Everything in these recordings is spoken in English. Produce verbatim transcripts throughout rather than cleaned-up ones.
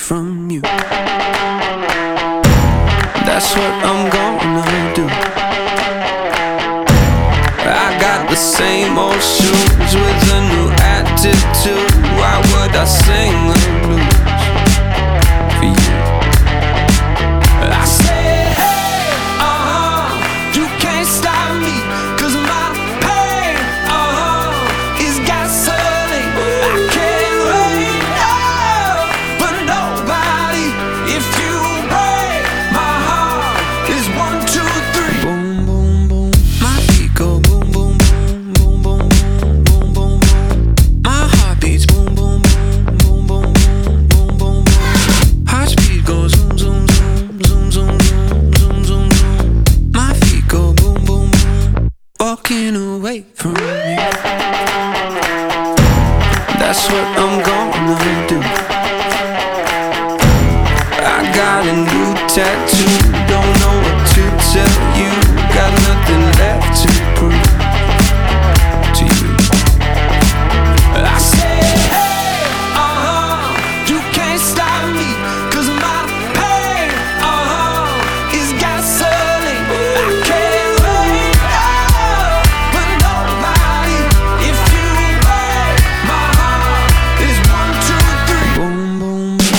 from you. That's what I'm gonna do. I got the same old shoes with a new attitude. Why would I sing the blues for you? I said, hey, uh-huh, you can't stop me, 'cause my pain, uh-huh, is gasoline. I can't wait, oh, for nobody. If you break my heart, it's one, two, three. Boom, boom, boom. My feet go boom, boom, boom, boom, boom, boom, boom, boom, boom. My heart beats boom, boom, boom, boom, boom, boom, boom, boom, boom. Heart speed goes zoom, zoom, zoom, zoom, zoom, zoom, zoom, zoom, zoom. My feet go boom, boom, boom. Walking away from you. That's what I'm gonna do. I got a new tattoo. Don't know what to tell you. Got nothing left to prove to you. I said, hey, uh-huh, you can't stop me, 'cause my pain, uh-huh, is gasoline. I can't wait, oh, for nobody. If you break my heart, it's one, two, three. Boom, boom, boom.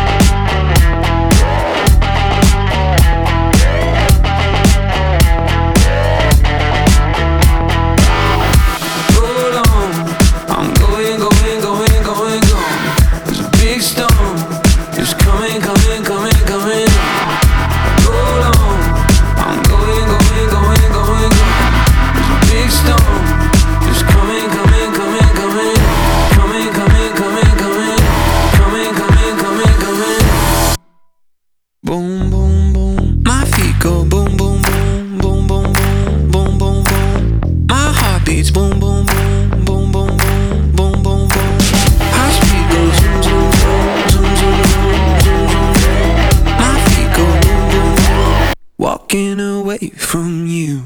Hold on, I'm going, going, going, going, going. There's a big storm, it's coming, coming, coming, coming. Hold on, I'm going, going, going, going, going. There's a big storm, it's coming, coming, coming, coming. Coming, coming, coming, coming. Coming, coming, coming, coming. Boom, boom, boom. My feet go boom, boom, boom, boom, boom, boom, boom, boom, boom. My heart beats boom, boom, boom, boom, boom, boom, boom, boom, boom. High speed goes zoom, zoom, zoom, zoom, zoom, zoom, zoom, zoom. My feet go boom, boom, boom. Walking away from you.